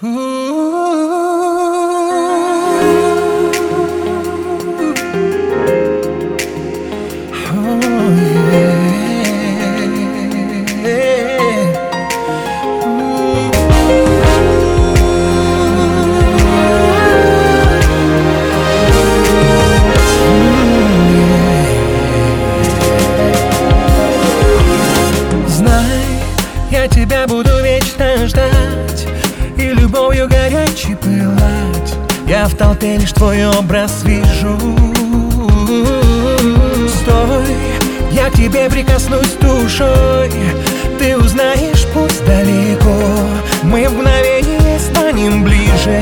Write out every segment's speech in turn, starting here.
Я тебя буду вечно ждать и любовью горячей пылать. Я в толпе лишь твой образ вижу. Стой, я к тебе прикоснусь душой. Ты узнаешь, пусть далеко, мы в мгновение станем ближе.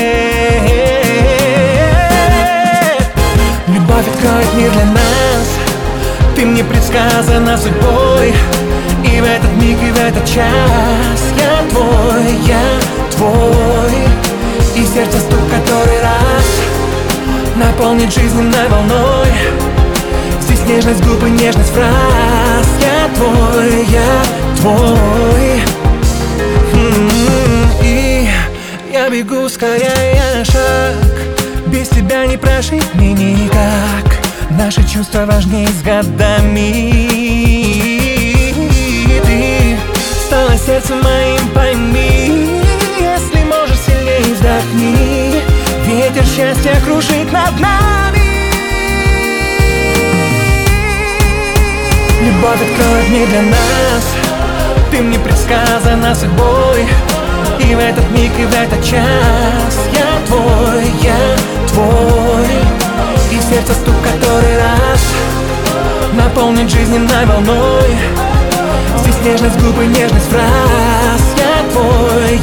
Любовь откроет мир для нас. Ты мне предсказана судьбой. И в этот миг, и в этот час я твой, и сердце стук который раз наполнит жизненной волной. Здесь нежность губ и нежность фраз. Я твой, И я бегу, ускоряя шаг. Без тебя не прожить мне никак. Наши чувства важнее с годами. Стало сердцем моим, пойми. Если можешь, сильнее вздохни. Ветер счастья кружит над нами. Любовь откроет мир для нас. Ты мне предсказана судьбой. И в этот миг, и в этот час я твой, И сердце стук который раз наполнит жизненной волной. Здесь нежность губ и нежность фраз. Я твой,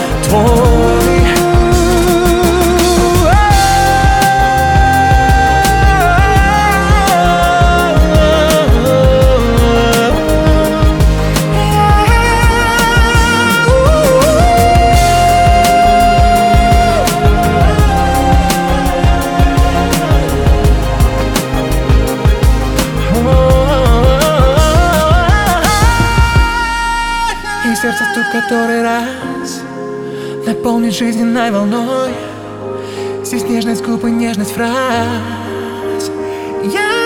И сердце стук который раз наполнит жизненной волной. Здесь нежность губ и нежность фраз.